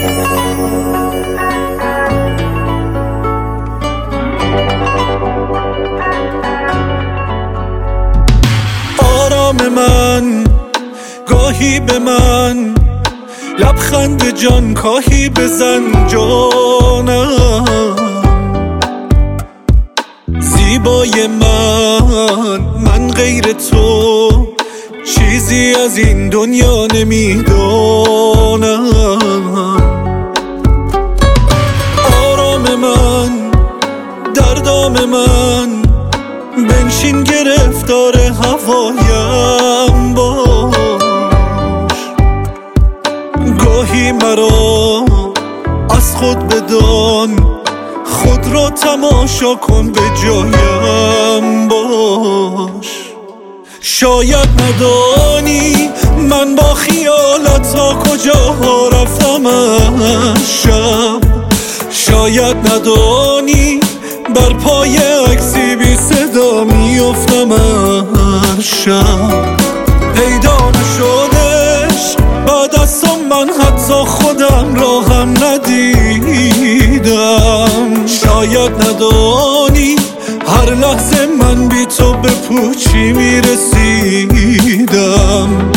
آرام من گاهی به من لبخند جان کاهی بزن جانم، زیبای من غیر تو چیزی از این دنیا نمیدانم. آرام من در دام من بنشین گرفتار هوایم باش، گاهی مرا از خود بدان، خود را تماشا کن به جایم باش. شاید ندانی من با خیالت تا کجا رفتم از شب، شاید ندانی بر پای عکسی بی صدا میافتم هر شب. پیدا نشدش بعد از تو من حتی خودم را هم ندیدم. شاید ندانی هر لحظه من بی تو به پوچی میرسیدم.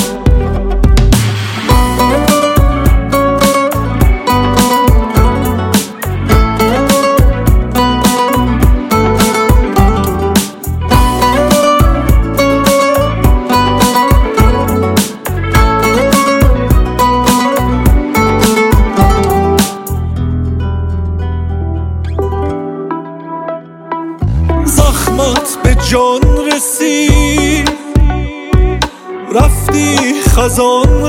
زخمت به جان رسید، رفتی خزان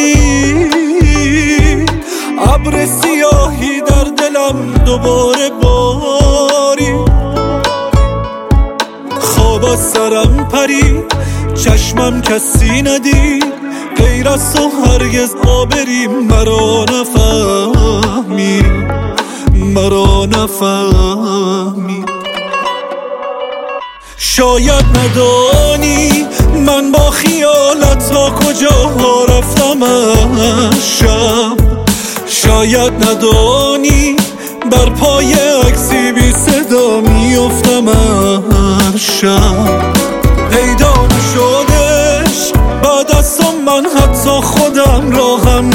رسید، ابر سیاهی در دلم دوباره باری، خواب از سرم پرید چشمم کسی ندید، غیر از تو هرگز آبری مرا نفهمید. شاید ندانی من با خیالت تا کجا رفتم از شب، شاید ندانی بر پای عکسی بی صدا میافتم هر شب. پیدا نشدش بعد از تو من حتی خودم را هم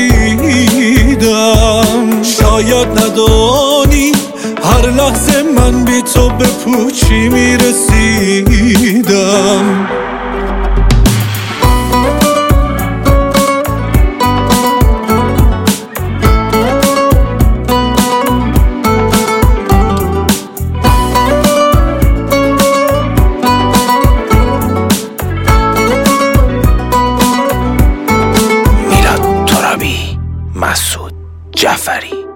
ندیدم. شاید ندانی هر لحظه من بی تو به پوچی میرسیدم. میلاد ترابی، مسعود جعفری.